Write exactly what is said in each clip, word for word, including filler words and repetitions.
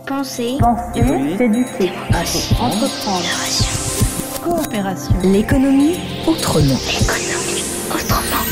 Penser, Penser, s'éduquer, entreprendre, coopération. L'économie autrement. L'économie autrement.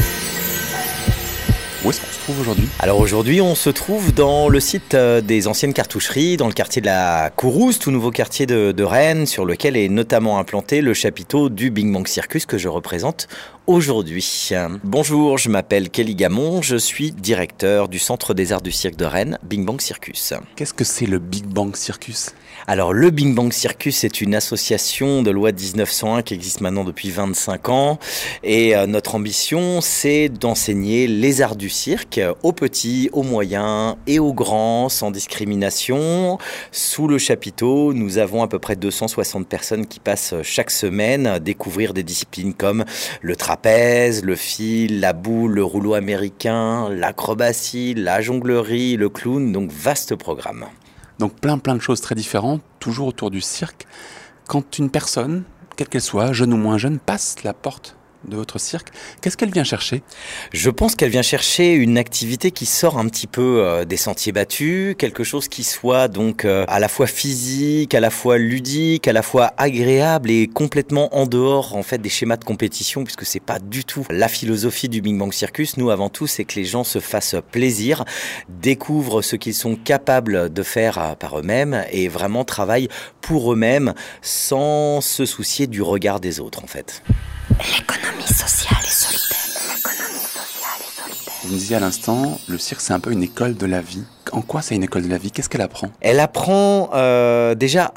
Où est-ce qu'on se trouve aujourd'hui ? Alors aujourd'hui, on se trouve dans le site des anciennes cartoucheries, dans le quartier de la Courrouze, tout nouveau quartier de, de Rennes, sur lequel est notamment implanté le chapiteau du Big Bang Circus que je représente aujourd'hui. Bonjour, je m'appelle Kelly Gamon, je suis directeur du Centre des Arts du Cirque de Rennes, Big Bang Circus. Qu'est-ce que c'est le Big Bang Circus ? Alors le Big Bang Circus est une association de loi dix-neuf cent un qui existe maintenant depuis vingt-cinq ans et euh, notre ambition c'est d'enseigner les arts du cirque aux petits, aux moyens et aux grands sans discrimination. Sous le chapiteau, nous avons à peu près deux cent soixante personnes qui passent chaque semaine découvrir des disciplines comme le trapèze, le fil, la boule, le rouleau américain, l'acrobatie, la jonglerie, le clown, donc vaste programme. Donc plein plein de choses très différentes, toujours autour du cirque. Quand une personne, quelle qu'elle soit, jeune ou moins jeune, passe la porte de votre cirque, qu'est-ce qu'elle vient chercher ? Je pense qu'elle vient chercher une activité qui sort un petit peu euh, des sentiers battus, quelque chose qui soit donc euh, à la fois physique, à la fois ludique, à la fois agréable et complètement en dehors en fait des schémas de compétition, puisque c'est pas du tout la philosophie du Big Bang Circus. Nous, avant tout, c'est que les gens se fassent plaisir, découvrent ce qu'ils sont capables de faire euh, par eux-mêmes et vraiment travaillent pour eux-mêmes sans se soucier du regard des autres en fait. L'économie sociale et solidaire. L'économie sociale et solidaire. Vous me disiez à l'instant, le cirque c'est un peu une école de la vie. En quoi c'est une école de la vie ? Qu'est-ce qu'elle apprend ? Elle apprend euh, déjà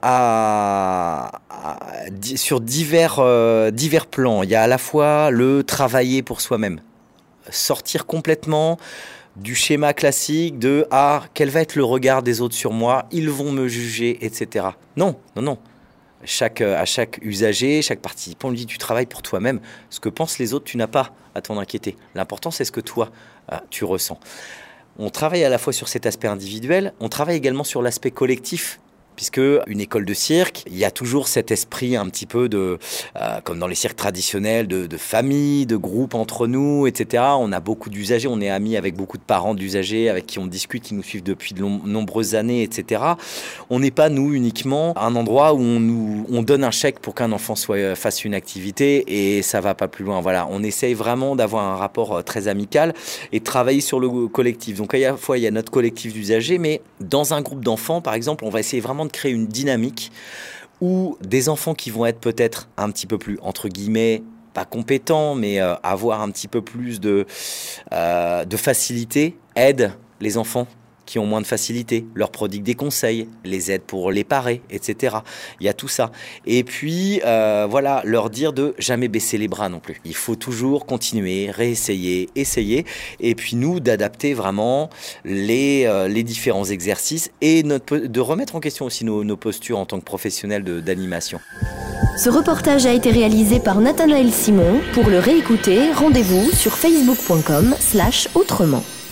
à, à, sur divers, euh, divers plans. Il y a à la fois le travailler pour soi-même, sortir complètement du schéma classique de « Ah, quel va être le regard des autres sur moi ? Ils vont me juger, et cetera » Non, non, non. Chaque, à chaque usager, chaque participant lui dit tu travailles pour toi-même. Ce que pensent les autres, tu n'as pas à t'en inquiéter. L'important, c'est ce que toi, tu ressens. On travaille à la fois sur cet aspect individuel, on travaille également sur l'aspect collectif. Puisque une école de cirque, il y a toujours cet esprit un petit peu de, euh, comme dans les cirques traditionnels, de, de famille, de groupe entre nous, et cetera. On a beaucoup d'usagers, on est amis avec beaucoup de parents d'usagers avec qui on discute, qui nous suivent depuis de long, nombreuses années, et cetera. On n'est pas, nous, uniquement un endroit où on, nous, on donne un chèque pour qu'un enfant soit, fasse une activité et ça va pas plus loin. Voilà, on essaye vraiment d'avoir un rapport très amical et de travailler sur le collectif. Donc à la fois, il y a notre collectif d'usagers, mais dans un groupe d'enfants, par exemple, on va essayer vraiment de créer une dynamique où des enfants qui vont être peut-être un petit peu plus, entre guillemets, pas compétents, mais euh, avoir un petit peu plus de, euh, de facilité, aident les enfants qui ont moins de facilité, leur prodiguent des conseils, les aident pour les parer, et cetera. Il y a tout ça. Et puis, euh, voilà, leur dire de jamais baisser les bras non plus. Il faut toujours continuer, réessayer, essayer. Et puis nous, d'adapter vraiment les, euh, les différents exercices et notre, de remettre en question aussi nos, nos postures en tant que professionnels de, d'animation. Ce reportage a été réalisé par Nathanaël Simon. Pour le réécouter, rendez-vous sur facebook point com slash autrement.